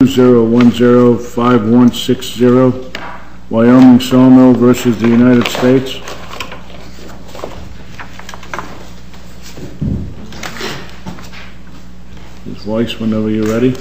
2010-5160 Wyoming Sawmill versus the United States. Ms. Weiss, whenever you're ready.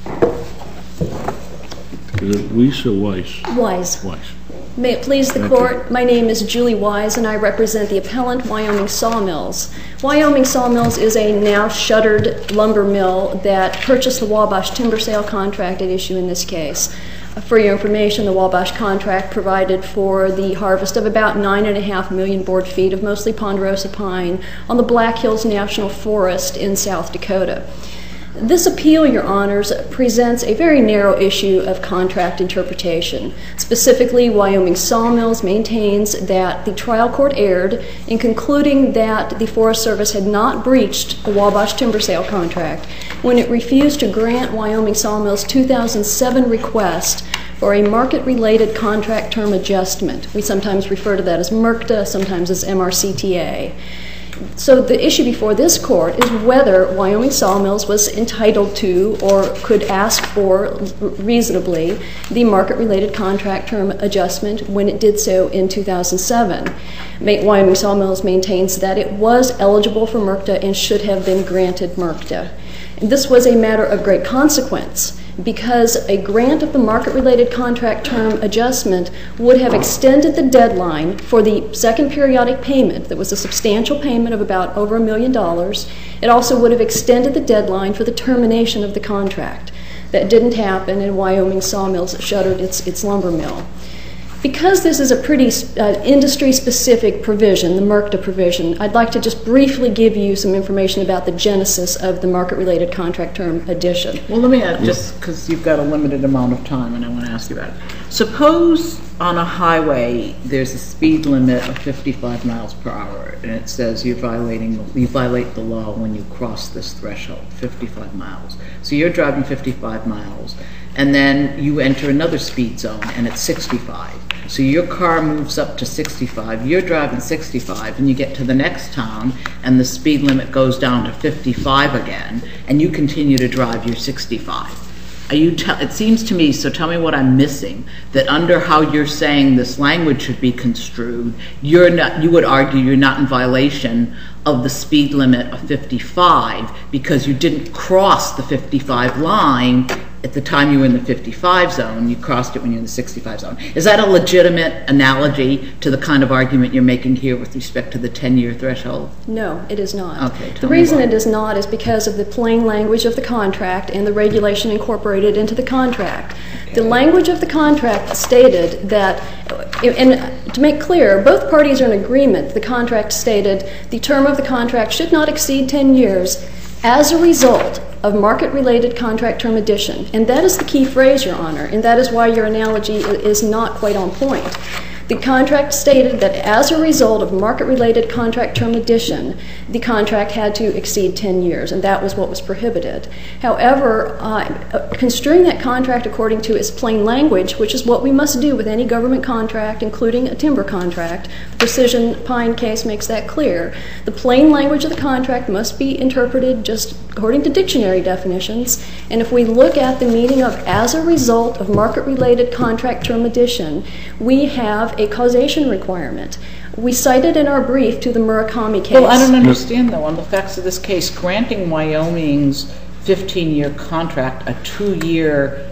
Is it Weiss or Weiss? Weiss. Weiss. May it please the Court, my name is Julie Wise and I represent the appellant Wyoming Sawmills. Wyoming Sawmills is a now shuttered lumber mill that purchased the Wabash timber sale contract at issue in this case. For your information, the Wabash contract provided for the harvest of about 9.5 million board feet of mostly ponderosa pine on the Black Hills National Forest in South Dakota. This appeal, Your Honors, presents a very narrow issue of contract interpretation. Specifically, Wyoming Sawmills maintains that the trial court erred in concluding that the Forest Service had not breached the Wabash timber sale contract when it refused to grant Wyoming Sawmills' 2007 request for a market-related contract term adjustment. We sometimes refer to that as MRCTA, sometimes as MRCTA. So the issue before this court is whether Wyoming Sawmills was entitled to or could ask for reasonably the market-related contract term adjustment when it did so in 2007. Wyoming Sawmills maintains that it was eligible for MRCTA and should have been granted MRCTA. And this was a matter of great consequence, because a grant of the market-related contract term adjustment would have extended the deadline for the second periodic payment that was a substantial payment of about over $1 million. It also would have extended the deadline for the termination of the contract. That didn't happen, and Wyoming Sawmills shuttered its lumber mill. Because this is a pretty industry-specific provision, the MRCTA provision, I'd like to just briefly give you some information about the genesis of the market-related contract term addition. Well, let me add, just because you've got a limited amount of time and I want to ask you about it. Suppose on a highway there's a speed limit of 55 miles per hour and it says you violate the law when you cross this threshold, 55 miles. So you're driving 55 miles and then you enter another speed zone and it's 65. So your car moves up to 65, you're driving 65, and you get to the next town, and the speed limit goes down to 55 again, and you continue to drive your 65. It seems to me, so tell me what I'm missing, that under how you're saying this language should be construed, you would argue you're not in violation of the speed limit of 55 because you didn't cross the 55 line at the time you were in the 55 zone, you crossed it when you're in the 65 zone. Is that a legitimate analogy to the kind of argument you're making here with respect to the 10-year threshold? No, it is not. Okay, the reason it is not is because of the plain language of the contract and the regulation incorporated into the contract. Okay. The language of the contract stated that, and to make clear, both parties are in agreement. The contract stated the term of the contract should not exceed 10 years as a result of market-related contract term addition. And that is the key phrase, Your Honor, and that is why your analogy is not quite on point. The contract stated that as a result of market-related contract term addition, the contract had to exceed 10 years, and that was what was prohibited. However, construing that contract according to its plain language, which is what we must do with any government contract, including a timber contract, the Precision Pine case makes that clear. The plain language of the contract must be interpreted just according to dictionary definitions, and if we look at the meaning of as a result of market-related contract term addition, we have a causation requirement. We cited in our brief to the Murakami case. Well, I don't understand, though, on the facts of this case, granting Wyoming's 15-year contract a 2-year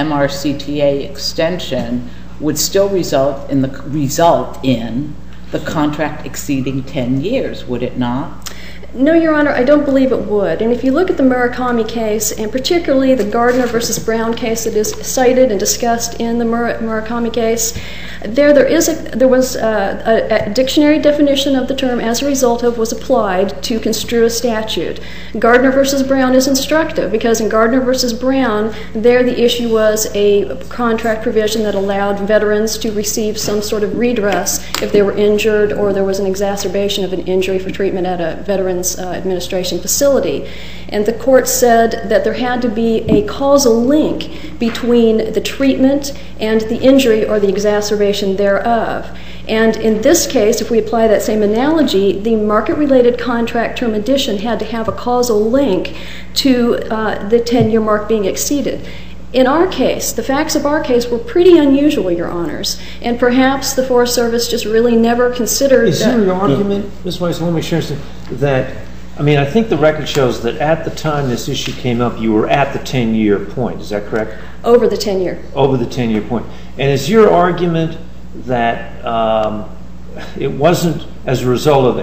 MRCTA extension would still result in the contract exceeding 10 years, would it not? No, Your Honor, I don't believe it would. And if you look at the Murakami case, and particularly the Gardner versus Brown case that is cited and discussed in the Murakami case, there was a dictionary definition of the term as a result of was applied to construe a statute. Gardner versus Brown is instructive because in Gardner versus Brown, there the issue was a contract provision that allowed veterans to receive some sort of redress if they were injured or there was an exacerbation of an injury for treatment at a Veterans Administration facility. And the court said that there had to be a causal link between the treatment and the injury or the exacerbation thereof. And in this case, if we apply that same analogy, the market-related contract term addition had to have a causal link to the 10-year mark being exceeded. In our case, the facts of our case were pretty unusual, Your Honors, and perhaps the Forest Service just really never considered Is there an argument, Ms. Weiss, let me share something, that, I mean, I think the record shows that at the time this issue came up, you were at the 10-year point, is that correct? Over the 10-year. Over the 10-year point. And is your argument that it wasn't as a result of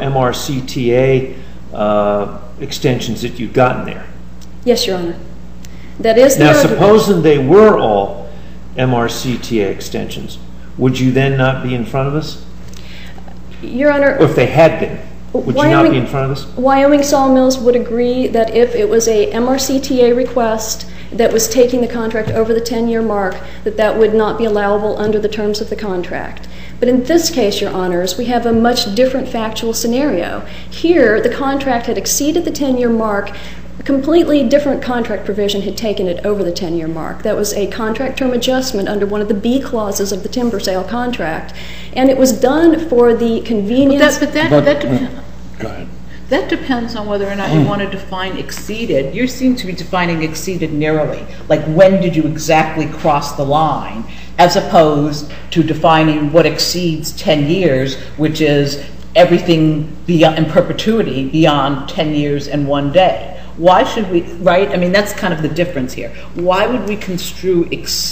MRCTA extensions that you'd gotten there? Yes, Your Honor. That is the Now, argument. supposing they were all MRCTA extensions, would you then not be in front of us? Your Honor, Or if they had been, would you not be in front of us? Wyoming Sawmills would agree that if it was a MRCTA request that was taking the contract over the 10-year mark, that that would not be allowable under the terms of the contract. But in this case, Your Honors, we have a much different factual scenario. Here, the contract had exceeded the 10-year mark. A completely different contract provision had taken it over the 10-year mark. That was a contract term adjustment under one of the B clauses of the timber sale contract. And it was done for the convenience... Go ahead. That depends on whether or not you want to define exceeded. You seem to be defining exceeded narrowly. Like, when did you exactly cross the line, as opposed to defining what exceeds 10 years, which is everything in perpetuity beyond 10 years and 1 day. Why should we, right? I mean, that's kind of the difference here. Why would we construe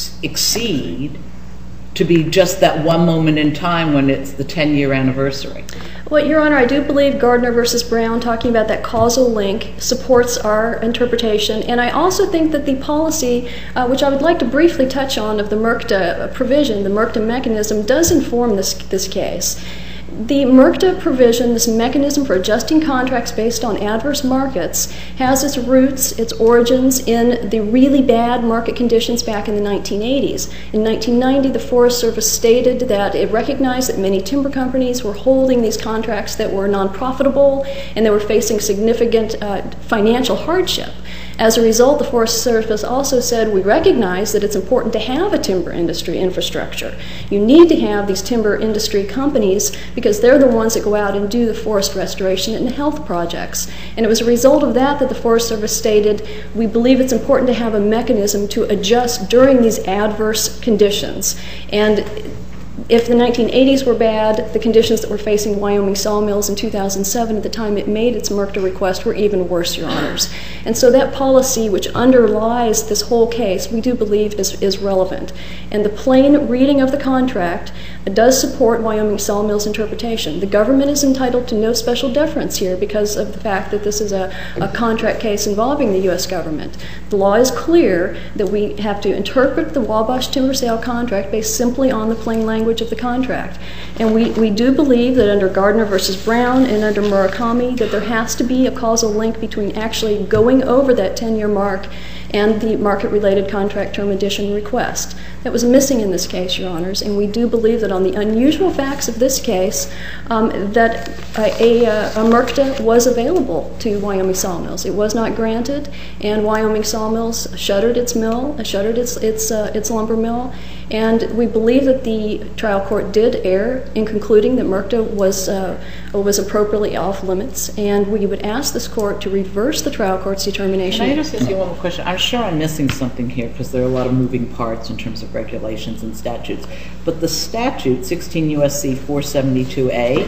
exceed to be just that one moment in time when it's the 10-year anniversary? Well, Your Honor, I do believe Gardner versus Brown, talking about that causal link, supports our interpretation. And I also think that the policy, which I would like to briefly touch on, of the MRCTA provision, the MRCTA mechanism, does inform this case. The MRCTA provision, this mechanism for adjusting contracts based on adverse markets, has its roots, its origins in the really bad market conditions back in the 1980s. In 1990, the Forest Service stated that it recognized that many timber companies were holding these contracts that were non-profitable and they were facing significant financial hardship. As a result, the Forest Service also said, we recognize that it's important to have a timber industry infrastructure. You need to have these timber industry companies because they're the ones that go out and do the forest restoration and health projects. And it was a result of that the Forest Service stated, we believe it's important to have a mechanism to adjust during these adverse conditions. And if the 1980s were bad, the conditions that were facing Wyoming sawmills in 2007 at the time it made its MRCTA request were even worse, Your Honors. And so that policy which underlies this whole case, we do believe is relevant. And the plain reading of the contract does support Wyoming sawmills interpretation. The government is entitled to no special deference here because of the fact that this is a contract case involving the U.S. government. The law is clear that we have to interpret the Wabash timber sale contract based simply on the plain language of the contract. And we do believe that under Gardner versus Brown and under Murakami that there has to be a causal link between actually going over that 10-year mark and the market-related contract term addition request. That was missing in this case, Your Honors, and we do believe that on the unusual facts of this case that a MRCTA was available to Wyoming sawmills. It was not granted, and Wyoming sawmills shuttered its mill, shuttered its lumber mill, and we believe that the trial court did err in concluding that MRCTA was appropriately off limits, and we would ask this court to reverse the trial court's determination. Can I just ask you one more question? I'm sure I'm missing something here because there are a lot of moving parts in terms of regulations and statutes. But the statute, 16 U.S.C. 472A,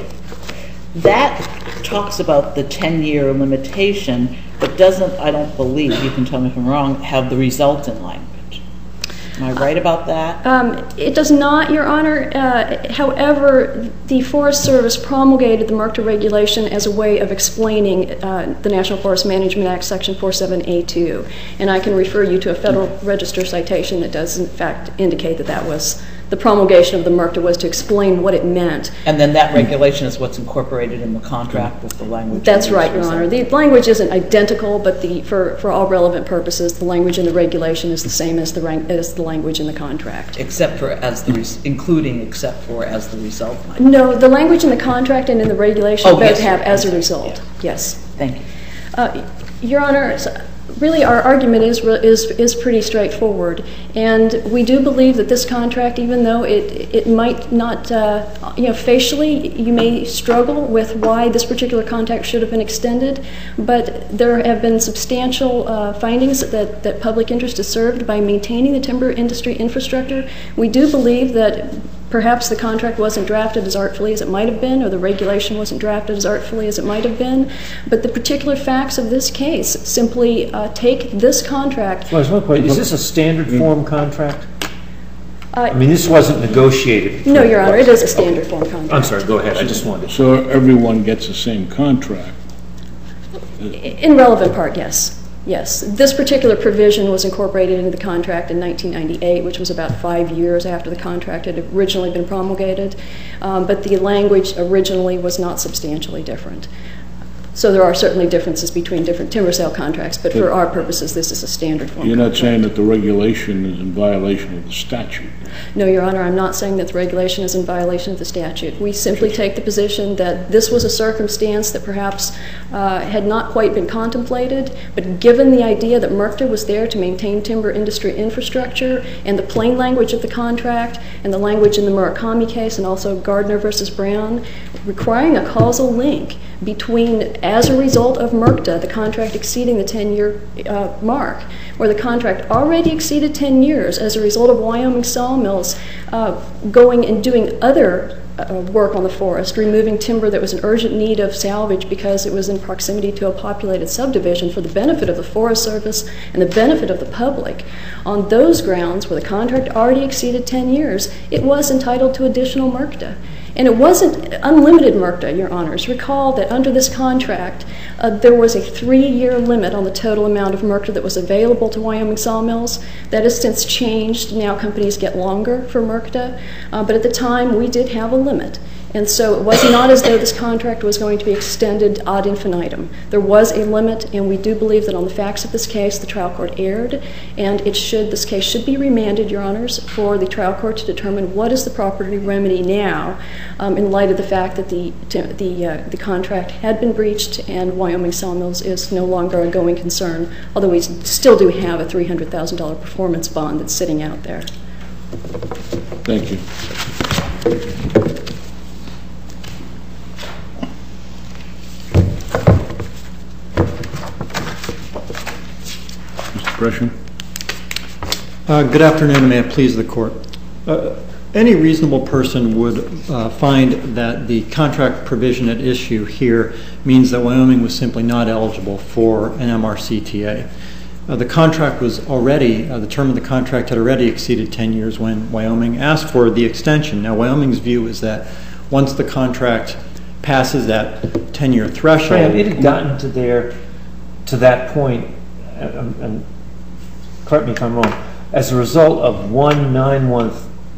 that talks about the 10-year limitation, but doesn't, I don't believe, you can tell me if I'm wrong, have the resultant language. Am I right about that? It does not, Your Honor. However, the Forest Service promulgated the MRCTA regulation as a way of explaining the National Forest Management Act, Section 47A2. And I can refer you to a Federal Register citation that does, in fact, indicate that that was the promulgation of the MRCTA was to explain what it meant. And then that regulation is what's incorporated in the contract with the language? That's right, Your Honor. The language isn't identical, but for all relevant purposes, the language in the regulation is the same as the language in the contract. Except for as the, including except for as the result? No, the language in the contract and in the regulation both have as a result. Yeah. Yes. Thank you. Your Honor, Really, our argument is pretty straightforward, and we do believe that this contract, even though it might not, facially, you may struggle with why this particular contract should have been extended, but there have been substantial findings that public interest is served by maintaining the timber industry infrastructure. We do believe that perhaps the contract wasn't drafted as artfully as it might have been, or the regulation wasn't drafted as artfully as it might have been, but the particular facts of this case simply take this contract. Well, there's one point. Is this a standard form contract? I mean, this wasn't negotiated. No, Your Honor, it is a standard form contract. I'm sorry, go ahead. I just wanted to. So everyone gets the same contract? In relevant part, yes. Yes, this particular provision was incorporated into the contract in 1998, which was about 5 years after the contract had originally been promulgated, but the language originally was not substantially different. So there are certainly differences between different timber sale contracts, but for our purposes, this is a standard form You're contract. not saying that the regulation is in violation of the statute? No, Your Honor, I'm not saying that the regulation is in violation of the statute. We simply take the position that this was a circumstance that perhaps had not quite been contemplated, but given the idea that MRCTA was there to maintain timber industry infrastructure, and the plain language of the contract, and the language in the Murakami case, and also Gardner versus Brown, requiring a causal link between, as a result of MRCTA, the contract exceeding the 10-year mark, where the contract already exceeded 10 years as a result of Wyoming sawmills going and doing other work on the forest, removing timber that was in urgent need of salvage because it was in proximity to a populated subdivision for the benefit of the Forest Service and the benefit of the public. On those grounds, where the contract already exceeded 10 years, it was entitled to additional MRCTA. And it wasn't unlimited MRCTA, Your Honors. Recall that under this contract, there was a 3-year limit on the total amount of MRCTA that was available to Wyoming sawmills. That has since changed. Now companies get longer for MRCTA. But at the time, we did have a limit. And so it was not as though this contract was going to be extended ad infinitum. There was a limit, and we do believe that on the facts of this case, the trial court erred, and this case should be remanded, Your Honors, for the trial court to determine what is the property remedy now, in light of the fact that the contract had been breached and Wyoming sawmills is no longer a going concern, although we still do have a $300,000 performance bond that's sitting out there. Thank you. Mr. Gresham? Good afternoon, and may it please the Court. Any reasonable person would find that the contract provision at issue here means that Wyoming was simply not eligible for an MRCTA. The contract was already, the term of the contract had already exceeded 10 years when Wyoming asked for the extension. Now, Wyoming's view is that once the contract passes that 10-year threshold... It had gotten to that point, and correct me if I'm wrong, as a result of one nine-month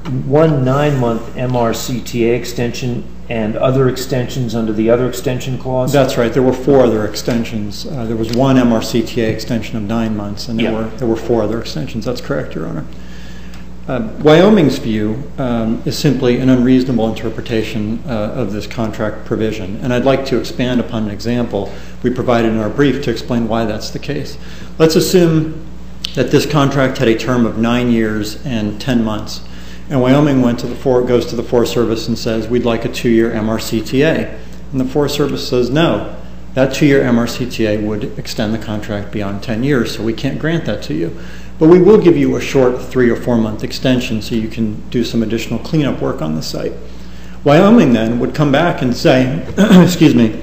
MRCTA extension and other extensions under the other extension clause? That's right. There were 4 other extensions. There was one MRCTA extension of 9 months, and there were 4 other extensions. That's correct, Your Honor. Wyoming's view is simply an unreasonable interpretation of this contract provision, and I'd like to expand upon an example we provided in our brief to explain why that's the case. Let's assume that this contract had a term of 9 years and 10 months. And Wyoming goes to the Forest Service and says, we'd like a 2-year MRCTA. And the Forest Service says, no, that 2-year MRCTA would extend the contract beyond 10 years, so we can't grant that to you. But we will give you a short 3 or 4 month extension so you can do some additional cleanup work on the site. Wyoming then would come back and say, excuse me,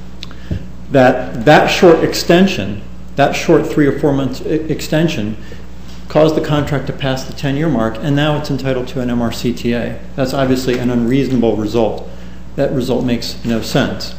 that short extension, that short 3 or 4 month extension caused the contract to pass the 10-year mark, and now it's entitled to an MRCTA. That's obviously an unreasonable result. That result makes no sense.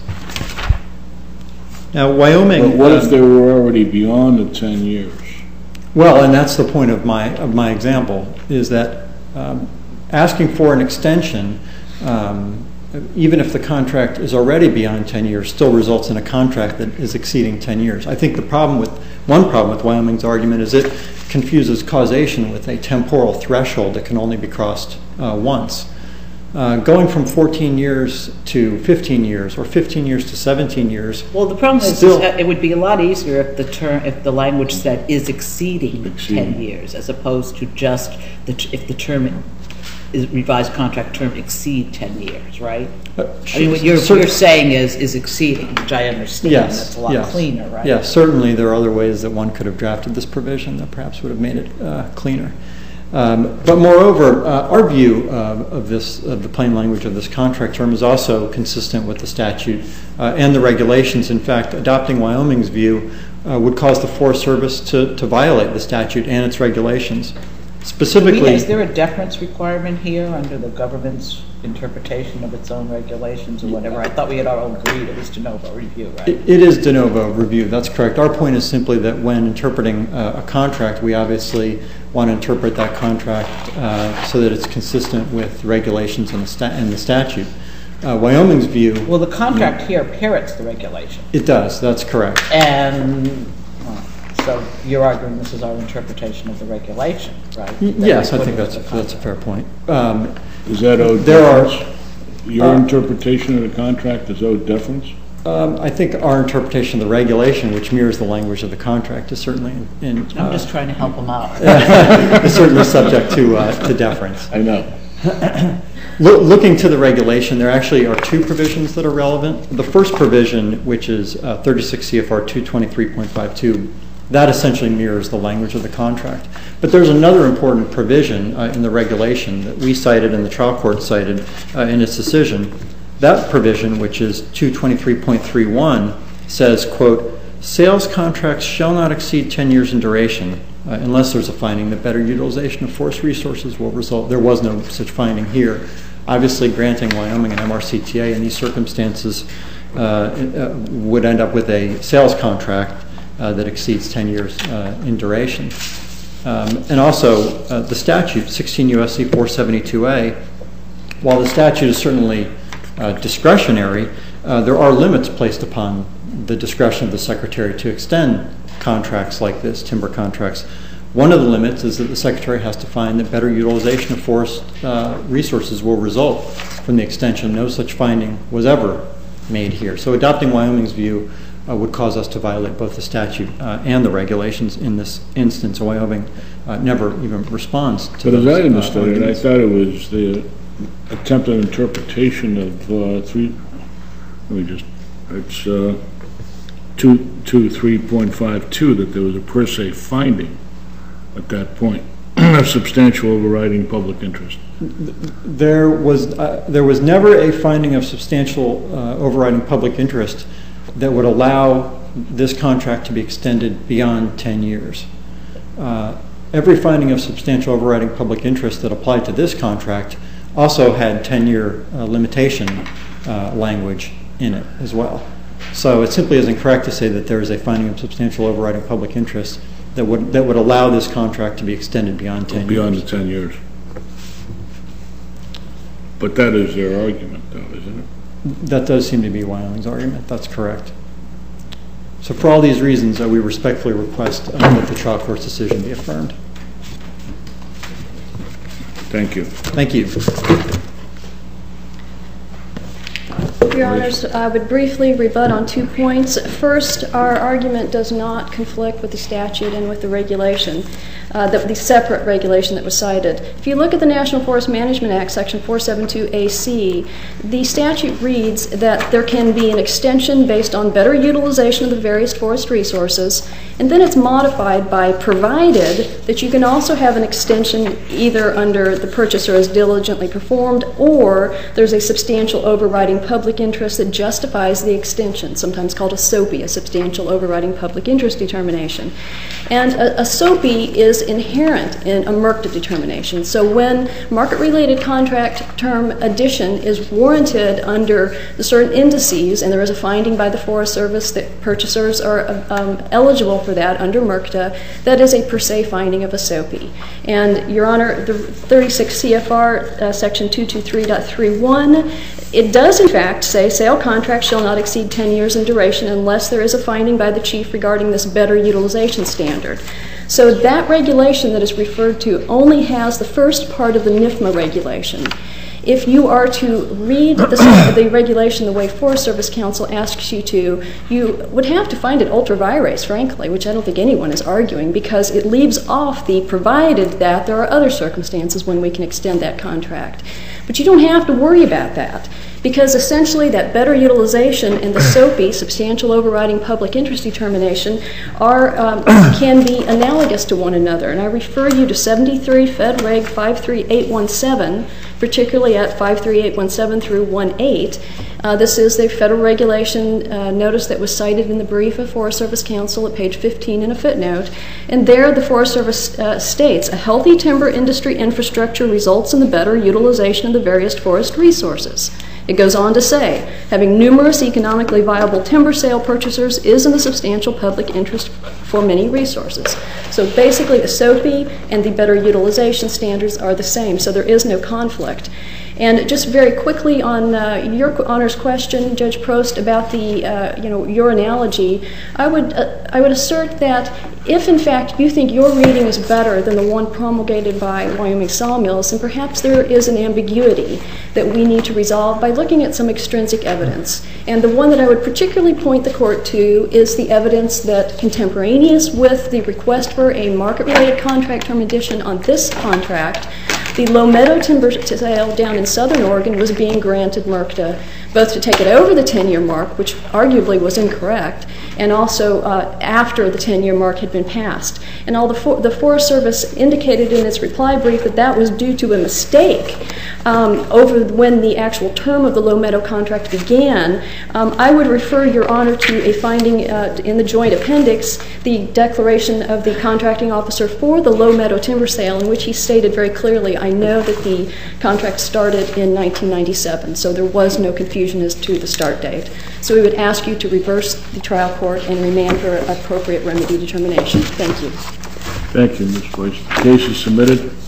Now, Wyoming... But what if they were already beyond the 10 years? Well, and that's the point of my example, is that asking for an extension, even if the contract is already beyond 10 years, still results in a contract that is exceeding 10 years. I think one problem with Wyoming's argument is it confuses causation with a temporal threshold that can only be crossed once. Going from 14 years to 15 years, or 15 years to 17 years. Well, the problem is Still- it would be a lot easier if the language said is exceeding 10 years, as opposed to just if the term is revised contract term exceed 10 years, right? I mean, what you're saying is exceeding, which I understand. Yes, That's a lot cleaner, right? Yes, certainly there are other ways that one could have drafted this provision that perhaps would have made it cleaner. But moreover, our view of the plain language of this contract term is also consistent with the statute and the regulations. In fact, adopting Wyoming's view would cause the Forest Service to violate the statute and its regulations. Specifically, Is there a deference requirement here under the government's interpretation of its own regulations or whatever? I thought we had all agreed it was de novo review, right? it is de novo review, that's correct. Our point is simply that when interpreting a contract, we obviously want to interpret that contract so that it's consistent with regulations and the statute. Wyoming's view... Well, the contract here parrots the regulation. It does, that's correct. And so you're arguing this is our interpretation of the regulation, right? Yes, I think that's a fair point. Is that owed deference? Your interpretation of the contract is owed deference? I think our interpretation of the regulation, which mirrors the language of the contract, is certainly I'm just trying to help them out. is certainly subject to deference. I know. Looking to the regulation, there actually are two provisions that are relevant. The first provision, which is 36 CFR 223.52, that essentially mirrors the language of the contract. But there's another important provision in the regulation that we cited and the trial court cited in its decision. That provision, which is 223.31, says, quote, sales contracts shall not exceed 10 years in duration unless there's a finding that better utilization of forest resources will result. There was no such finding here. Obviously, granting Wyoming an MRCTA in these circumstances would end up with a sales contract that exceeds 10 years in duration. And also, the statute, 16 U.S.C. 472A, while the statute is certainly discretionary, there are limits placed upon the discretion of the Secretary to extend contracts like this, timber contracts. One of the limits is that the Secretary has to find that better utilization of forest resources will result from the extension. No such finding was ever made here. So adopting Wyoming's view would cause us to violate both the statute and the regulations in this instance. Wyoming never even responds to those. But as I understood it, I thought it was the attempted interpretation of it's 223.52 that there was a per se finding at that point of substantial overriding public interest. There was never a finding of substantial overriding public interest that would allow this contract to be extended beyond 10 years. Every finding of substantial overriding public interest that applied to this contract also had 10-year limitation language in it as well. So it simply isn't correct to say that there is a finding of substantial overriding public interest that would allow this contract to be extended beyond 10 years. Beyond the 10 years. But that is their argument, though, isn't it? That does seem to be Wyoming's argument. That's correct. So for all these reasons, we respectfully request that the trial court's decision be affirmed. Thank you. Thank you. Your Honors, I would briefly rebut on 2 points. First, our argument does not conflict with the statute and with the regulation, the separate regulation that was cited. If you look at the National Forest Management Act, Section 472AC, the statute reads that there can be an extension based on better utilization of the various forest resources, and then it's modified by provided that you can also have an extension either under the purchaser as diligently performed or there's a substantial overriding public interest that justifies the extension, sometimes called a SOPI, a substantial overriding public interest determination. And a SOPI is inherent in a MRCTA determination. So when market-related contract term addition is warranted under the certain indices, and there is a finding by the Forest Service that purchasers are eligible for that under MRCTA, that is a per se finding of a SOPI. And, Your Honor, the 36 CFR Section 223.31, it does, in fact, say sale contracts shall not exceed 10 years in duration unless there is a finding by the chief regarding this better utilization standard. So that regulation that is referred to only has the first part of the NIFMA regulation. if you are to read the regulation the way Forest Service Council asks you to, you would have to find it ultra vires, frankly, which I don't think anyone is arguing, because it leaves off the provided that there are other circumstances when we can extend that contract. But you don't have to worry about that, because essentially that better utilization and the SOPI, substantial overriding public interest determination, can be analogous to one another. And I refer you to 73 Fed Reg 53817, particularly at 53817 through 18. This is the federal regulation notice that was cited in the brief of Forest Service Council at page 15 in a footnote. And there the Forest Service states, a healthy timber industry infrastructure results in the better utilization of the various forest resources. It goes on to say, having numerous economically viable timber sale purchasers is in the substantial public interest for many resources. So basically the SOPI and the better utilization standards are the same, so there is no conflict. And just very quickly on your Honor's question, Judge Prost, about your analogy, I would assert that if in fact you think your reading is better than the one promulgated by Wyoming Sawmills, then perhaps there is an ambiguity that we need to resolve by looking at some extrinsic evidence. And the one that I would particularly point the court to is the evidence that contemporaneous with the request for a market-related contract term addition on this contract, the Low Meadow timber sale down in southern Oregon was being granted MRCTA, both to take it over the 10-year mark, which arguably was incorrect, and also after the 10-year mark had been passed. And the Forest Service indicated in its reply brief that that was due to a mistake over when the actual term of the Low Meadow contract began. I would refer Your Honor to a finding in the joint appendix, the declaration of the contracting officer for the Low Meadow timber sale, in which he stated very clearly, I know that the contract started in 1997, so there was no confusion as to the start date. So we would ask you to reverse the trial court and remand for appropriate remedy determination. Thank you. Thank you, Ms. Boyce. The case is submitted.